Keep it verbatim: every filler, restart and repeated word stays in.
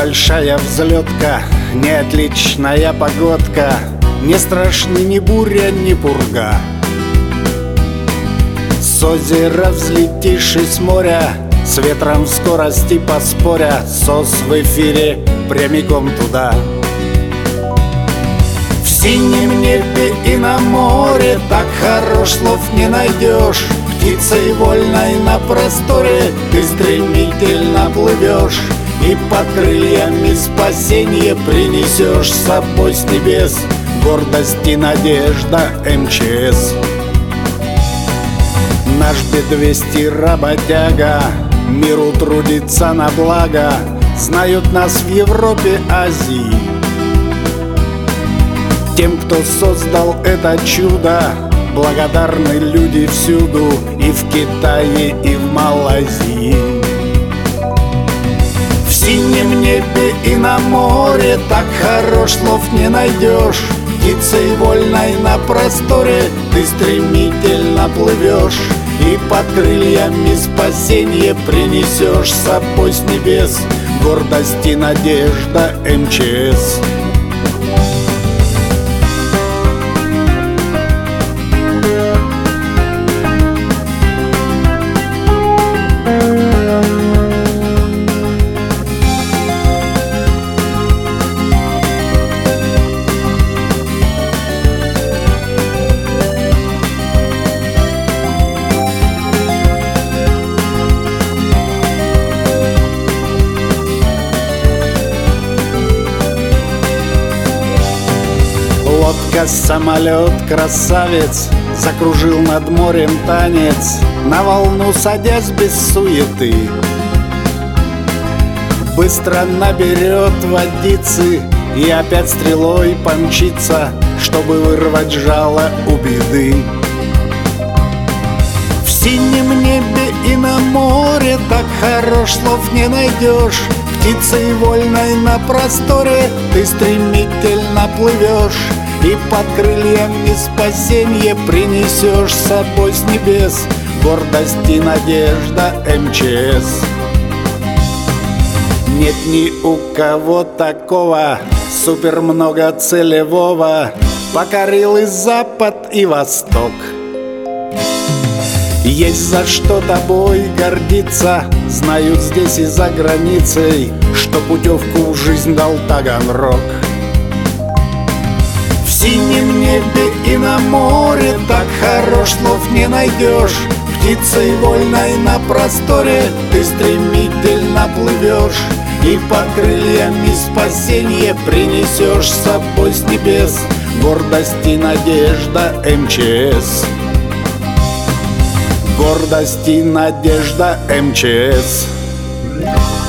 Небольшая взлетка, не отличная погодка, не страшны ни буря, ни пурга. С озера взлетишь и с моря, с ветром в скорости поспоря, сос в эфире прямиком туда. В синем небе и на море так хорош слов не найдешь. Птицей вольной на просторе ты стремительно плывешь, и под крыльями спасенье принесешь с собой с небес гордость и надежда эм че эс. Наш бэ двести работяга миру трудится на благо, знают нас в Европе, Азии. Тем, кто создал это чудо, благодарны люди всюду, и в Китае, и в Малайзии. В синем небе и на море так хорош слов не найдешь. Птицей вольной на просторе ты стремительно плывешь, и под крыльями спасенье принесешь с собой с небес гордость и надежда эм че эс. Лодка, самолет, красавец закружил над морем танец, на волну садясь без суеты. Быстро наберет водицы и опять стрелой помчится, чтобы вырвать жало у беды. В синем небе и на море так хорош слов не найдешь. Птицей вольной на просторе ты стремительно плывешь, и под крыльями спасенье принесешь с собой с небес гордость и надежда эм че эс. Нет ни у кого такого супер многоцелевого, покорил и запад, и восток. Есть за что тобой гордиться, знают здесь и за границей, что путевку в жизнь дал Таганрог. В синем небе и на море так хорош слов не найдешь. Птицей вольной на просторе ты стремительно плывешь, и под крыльями спасенье принесешь с собой с небес гордость и надежда эм че эс. Гордость и надежда эм че эс.